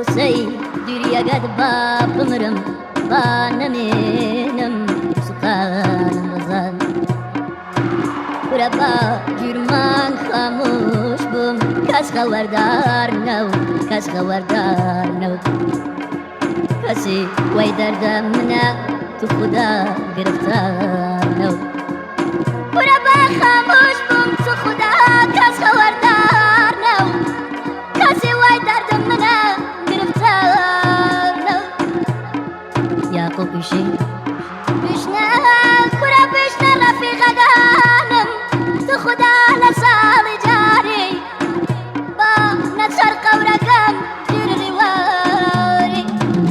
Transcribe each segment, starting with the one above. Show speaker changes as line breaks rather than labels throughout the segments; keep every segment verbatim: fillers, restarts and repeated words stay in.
قسەی دووریەگەت با بمرم با نەمێنم سوقانم بزان ورە با گیرمان خاموش بووم کەس خەوەردار نەو کەس خەوەردار نەو کەسی وەی دەردە منە تو خوددا گرفتار نەو ورە با خاموش بووم تو خوددا کەس خەوەردار نەو کەسی وەی دەردە منە گرفتار نەو یاقوب پیشی پیشنە کورە پیشنە ڕەفیقەکانم تو خوددا لە ساڵی جاری با نەچەر قەورەکەم گیری واری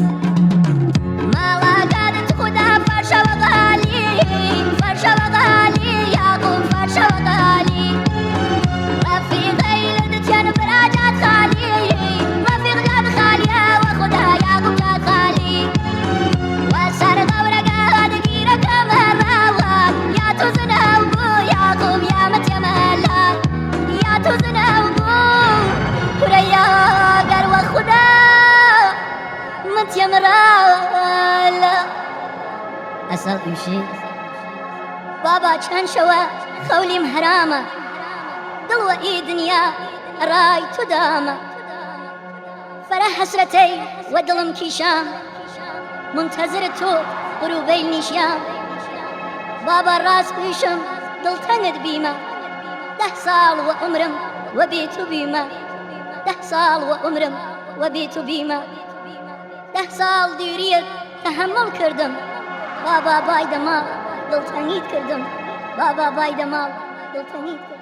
ماڵاگادت خوددا فەرشەوە غالی فەرشەوە غالی یاقوب فەرشەوە غالی ڕەفیقەی لە دچێن براجات خالی ڕەفیق جات خالیە وە خوددا یاقوب جات خالی وە سەر قەورەکە دگیرەکەم هەڕاوە یا تو زنەو بوو یاقوب یا مەتێمەلا یا تو زنەو بوو کورە یاگەر وە خوددا مەتێمەرالا ئەسەڵ ئیشی بابا چەند شەوە خەولیم هەرامە دڵوە ئی دنیا ڕای تو دامە فەرە حەسرەتەی وە دڵم کیشام منتەزر تۆ غروبەی نیشیام بابا ڕاست پیشم دڵتەنگت بیمە دەه ساڵ وە عومرم وە بێ تو بیمە دەه ساڵ وە عومرم وە بێ تو بیمە دەه ساڵ دووریەت تەحەممڵ کردم بابا بای دەماڵ دڵتەنگیت کردم بابا بای دەماڵ دڵتەنگیت کردم